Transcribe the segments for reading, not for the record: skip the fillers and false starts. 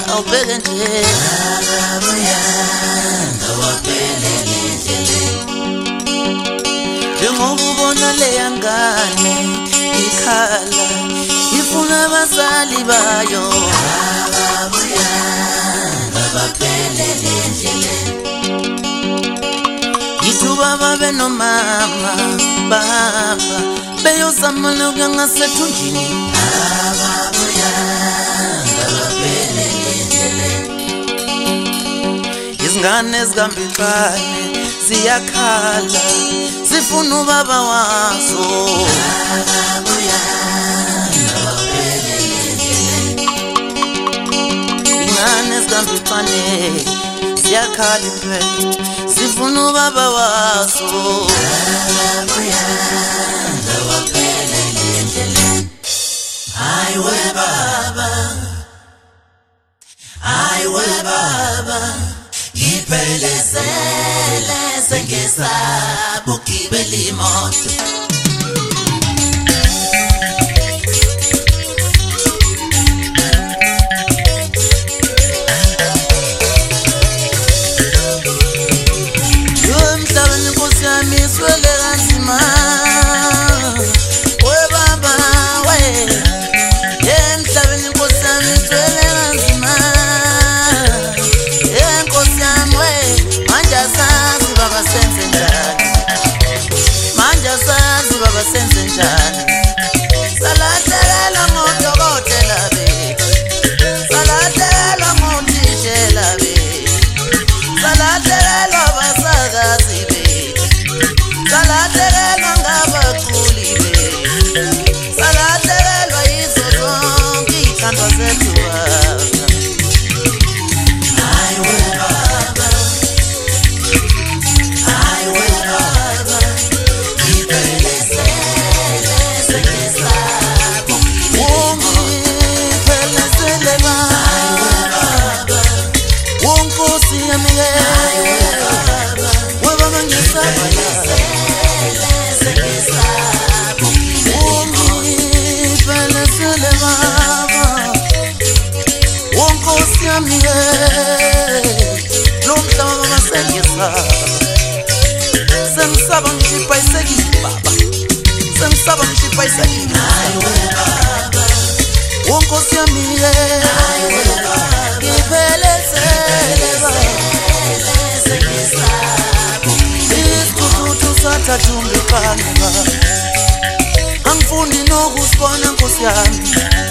awubheke nje njengoba ubona leya ngane ikhala ifuna abazali bayo ithuba babe nomama bahamba beyozama lokuya ngasethunjini izingane ezikambixane ziyakhala zifuna ubaba wazo izingane ezikambixane ziyakhala impela zifuna ubaba wazo Aiwe baba ngiphelezele sengesaba ukugibela imoto Emhlabeni Nkosi yami swele kanzima senze njani salahlelwa ngodokotela bethu salahlelwa ngotishela bethu salahlelwa abasakazi bethu salahlelwa ngabaculi bethu salahlelwa yizo zonke iy'khandwa zethu Sengisaba ngishipa isekile baba sengisaba ngishipa isekile Nkosi yami ngiphelezele isithuthuthu sathathumbe qanga angifuni nokusibona Nkosi yami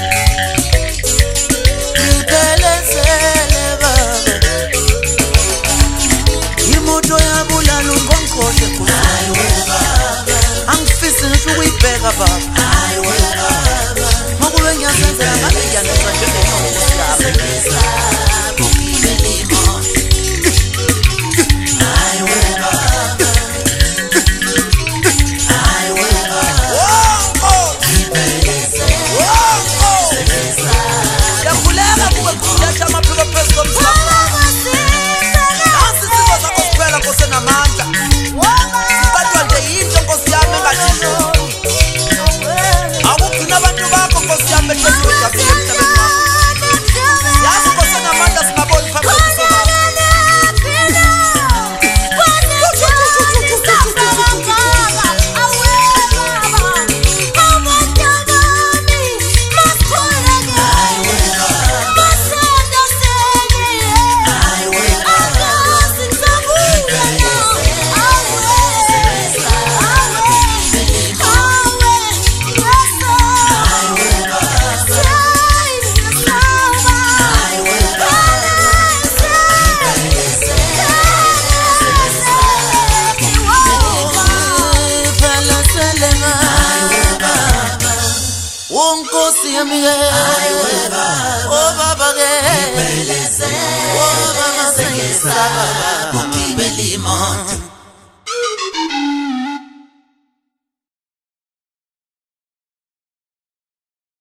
ngiphelezele baba imoto yabulala ungongqoshe angifisi ngisho ukuyibheka baba ngokube ngiyasenzela ngabe ngiyanezwa Nkosi yami oh baba ke oh baba sengisaba